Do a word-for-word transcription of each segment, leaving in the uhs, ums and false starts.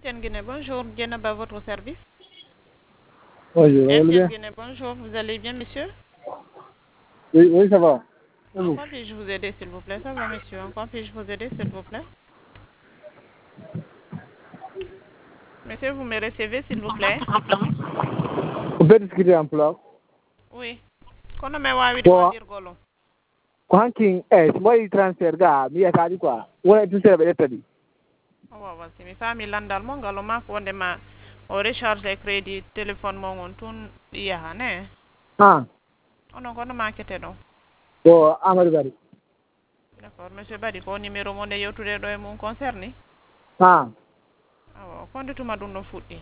M T N Guinée, bonjour, Dienaba à votre service. Bonjour, vous allez M T N bien? Guinée, bonjour, vous allez bien, monsieur? Oui, oui, ça va. Et En vous? quoi puis-je vous aider, s'il vous plaît? Ça va, monsieur. En quoi puis-je vous aider, s'il vous plaît? Monsieur, vous me recevez, s'il vous plaît? On peut discuter en plat. Oui. Kono me wawi Bon, dire golo. ko hankin eh moi transfert ga mi ya tadi quoi. Wala tu sere be tadi. O wawa si mi fami landal mo ngalo ma ko wonde ma o recharge crédit téléphone mo ngon tun yaha ne. Ah, Ono kono ma kete do. bo Amadou Bari. D'accord, monsieur Badi ko numéro mo nde yewtude do e mum concerni? Ah, Awa, konde tuma dum no fuddi.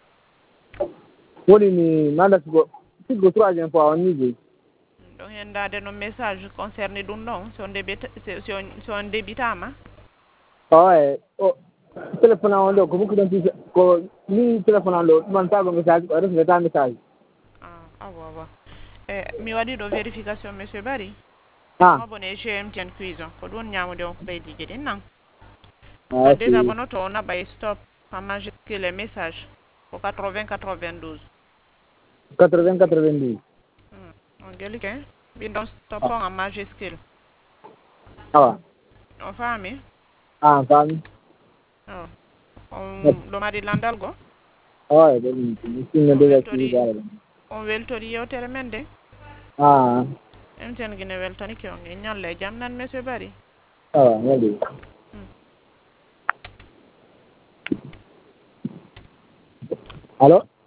woni ni manda ko sigo troisième fois on niveau. Donc hen dade no message concerni dum don so debit so so debitama. Oh eh, oh téléphone on do ko bu ko don ko ni téléphone on do man tago message ko ref ta message. Ah, awa awa. Eh, mi waɗi ɗo vérification monsieur Bari. Ah, Abonné chez M T N Cuison ko ɗum ñamude on ko ɓeydi gueɗe nan. ah So ok. désabonné to on naɓay stop ha majuscule les messages ko quatre-vingts quatre-vingt-douze. quatre-vingts quatre-vingt-dix. Hmm. On geli ke ɓin stop on en majuscule. Ah, On faami? ah fami. Oh. On ɗo mari landal go? Oh, eh, ni ni On de weltori activité. on weltori yewtere men de. Ah, M T N Guinée weltani ke on e ñalle jam nan monsieur Bari. ah, merci. Hmm. Allô?